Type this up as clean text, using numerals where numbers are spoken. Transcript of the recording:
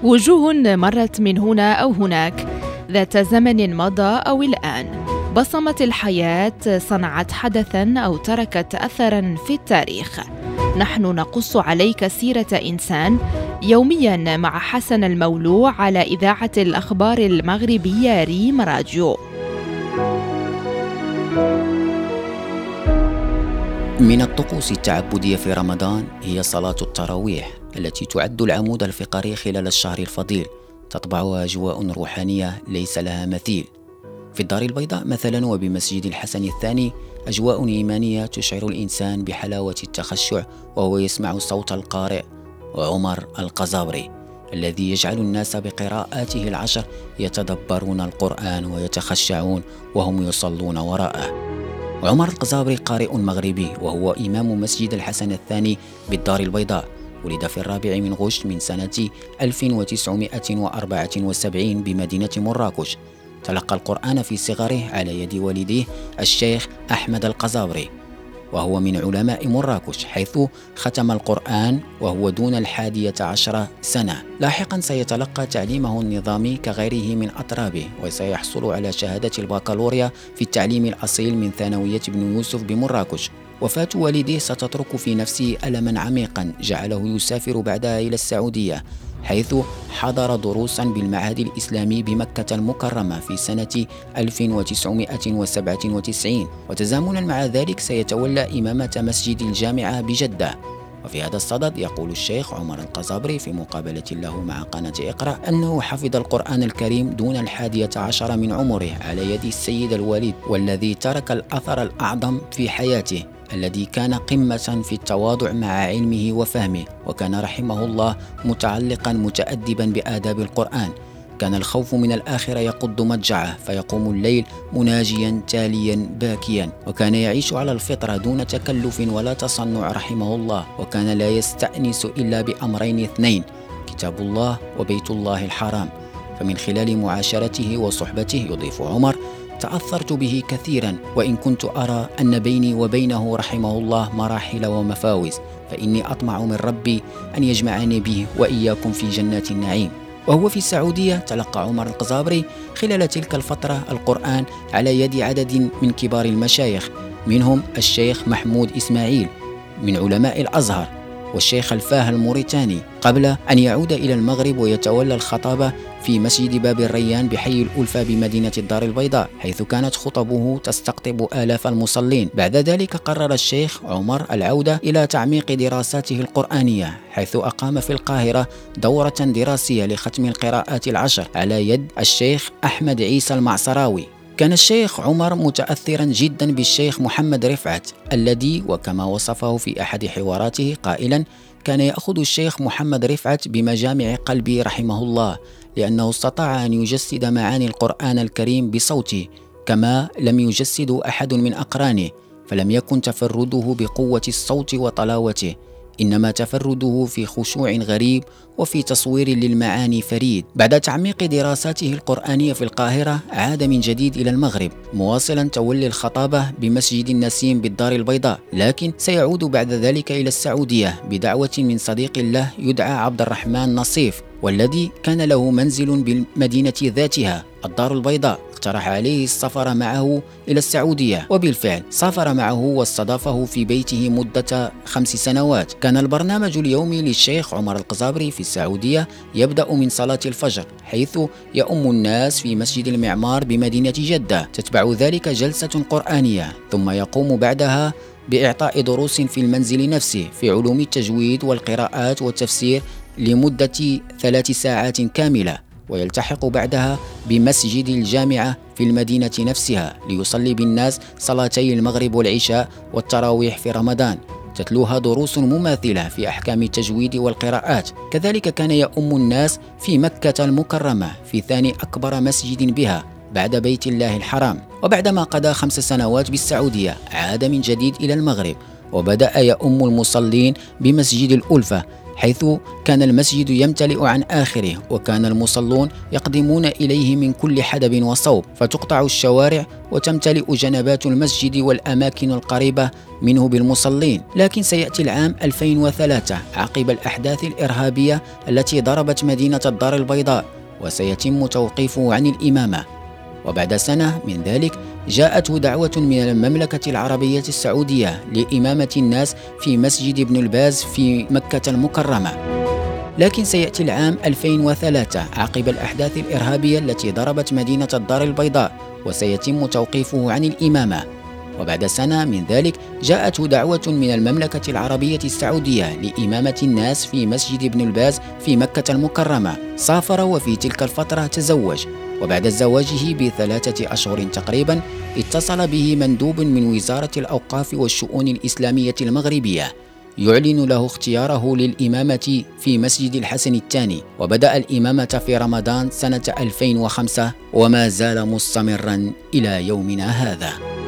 وجوه مرت من هنا أو هناك، ذات زمن مضى أو الآن، بصمت الحياة، صنعت حدثاً أو تركت أثراً في التاريخ. نحن نقص عليك سيرة إنسان يومياً مع حسن المولوع على إذاعة الأخبار المغربية ريم راديو. من الطقوس التعبدية في رمضان هي صلاة التراويح التي تعد العمود الفقري خلال الشهر الفضيل، تطبعها أجواء روحانية ليس لها مثيل. في الدار البيضاء مثلا وبمسجد الحسن الثاني أجواء إيمانية تشعر الإنسان بحلاوة التخشع وهو يسمع صوت القارئ عمر القزابري الذي يجعل الناس بقراءاته العشر يتدبرون القرآن ويتخشعون وهم يصلون وراءه. عمر القزابري قارئ مغربي وهو إمام مسجد الحسن الثاني بالدار البيضاء. ولد في 4 من غشت من سنة 1974 بمدينة مراكش. تلقى القرآن في صغره على يد والديه الشيخ أحمد القزابري، وهو من علماء مراكش، حيث ختم القرآن وهو دون 11 سنة. لاحقا سيتلقى تعليمه النظامي كغيره من أطرابه، وسيحصل على شهادة البكالوريا في التعليم الأصيل من ثانوية بن يوسف بمراكش. وفاة والديه ستترك في نفسه ألما عميقا جعله يسافر بعدها إلى السعودية، حيث حضر دروسا بالمعهد الإسلامي بمكة المكرمة في سنة 1997. وتزامنا مع ذلك سيتولى إمامة مسجد الجامعة بجدة. وفي هذا الصدد يقول الشيخ عمر القزابري في مقابلة له مع قناة إقرأ أنه حفظ القرآن الكريم دون 11 من عمره على يد السيد الوالد، والذي ترك الأثر الأعظم في حياته، الذي كان قمة في التواضع مع علمه وفهمه، وكان رحمه الله متعلقا متأدبا بآداب القرآن. كان الخوف من الآخرة يقض مضجعه، فيقوم الليل مناجيا تاليا باكيا، وكان يعيش على الفطرة دون تكلف ولا تصنع رحمه الله. وكان لا يستأنس إلا بأمرين اثنين: كتاب الله وبيت الله الحرام. فمن خلال معاشرته وصحبته، يضيف عمر، تأثرت به كثيرا، وإن كنت أرى أن بيني وبينه رحمه الله مراحل ومفاوز، فإني أطمع من ربي أن يجمعني به وإياكم في جنات النعيم. وهو في السعودية تلقى عمر القزابري خلال تلك الفترة القرآن على يد عدد من كبار المشايخ، منهم الشيخ محمود إسماعيل من علماء الأزهر، والشيخ الفاه الموريتاني، قبل أن يعود إلى المغرب ويتولى الخطابة في مسجد باب الريان بحي الألفة بمدينة الدار البيضاء، حيث كانت خطبه تستقطب آلاف المصلين. بعد ذلك قرر الشيخ عمر العودة إلى تعميق دراساته القرآنية، حيث أقام في القاهرة دورة دراسية لختم القراءات العشر على يد الشيخ أحمد عيسى المعصراوي. كان الشيخ عمر متأثرا جدا بالشيخ محمد رفعت، الذي وكما وصفه في أحد حواراته قائلا: كان يأخذ الشيخ محمد رفعت بمجامع قلبي رحمه الله، لأنه استطاع أن يجسد معاني القرآن الكريم بصوته كما لم يجسد أحد من أقرانه، فلم يكن تفرده بقوة الصوت وطلاوته، إنما تفرده في خشوع غريب وفي تصوير للمعاني فريد. بعد تعميق دراساته القرآنية في القاهرة عاد من جديد إلى المغرب، مواصلا تولي الخطابة بمسجد النسيم بالدار البيضاء، لكن سيعود بعد ذلك إلى السعودية بدعوة من صديق له يدعى عبد الرحمن نصيف، والذي كان له منزل بالمدينة ذاتها الدار البيضاء. اقترح عليه السفر معه إلى السعودية، وبالفعل سافر معه واستضافه في بيته مدة 5 سنوات. كان البرنامج اليومي للشيخ عمر القزابري في السعودية يبدأ من صلاة الفجر، حيث يؤم الناس في مسجد المعمار بمدينة جدة، تتبع ذلك جلسة قرآنية، ثم يقوم بعدها بإعطاء دروس في المنزل نفسه في علوم التجويد والقراءات والتفسير لمدة 3 ساعات كاملة، ويلتحق بعدها بمسجد الجامعة في المدينة نفسها ليصلي بالناس صلاتي المغرب والعشاء والتراويح في رمضان، تتلوها دروس مماثلة في أحكام التجويد والقراءات. كذلك كان يؤم الناس في مكة المكرمة في ثاني أكبر مسجد بها بعد بيت الله الحرام. وبعدما قضى 5 سنوات بالسعودية عاد من جديد إلى المغرب، وبدأ يؤم المصلين بمسجد الألفة، حيث كان المسجد يمتلئ عن آخره، وكان المصلون يقدمون إليه من كل حدب وصوب، فتقطع الشوارع وتمتلئ جنبات المسجد والأماكن القريبة منه بالمصلين. لكن سيأتي العام 2003 عقب الأحداث الإرهابية التي ضربت مدينة الدار البيضاء، وسيتم توقيفه عن الإمامة. وبعد سنة من ذلك جاءته دعوة من المملكة العربية السعودية لإمامة الناس في مسجد ابن الباز في مكة المكرمة. لكن سيأتي العام 2003 عقب الأحداث الإرهابية التي ضربت مدينة الدار البيضاء، وسيتم توقيفه عن الإمامة. وبعد سنة من ذلك جاءته دعوة من المملكة العربية السعودية لإمامة الناس في مسجد ابن الباز في مكة المكرمة. سافر وفي تلك الفترة تزوج، وبعد زواجه ب3 أشهر تقريبا اتصل به مندوب من وزارة الأوقاف والشؤون الإسلامية المغربية يعلن له اختياره للإمامة في مسجد الحسن الثاني، وبدأ الإمامة في رمضان سنة 2005 وما زال مستمرا إلى يومنا هذا.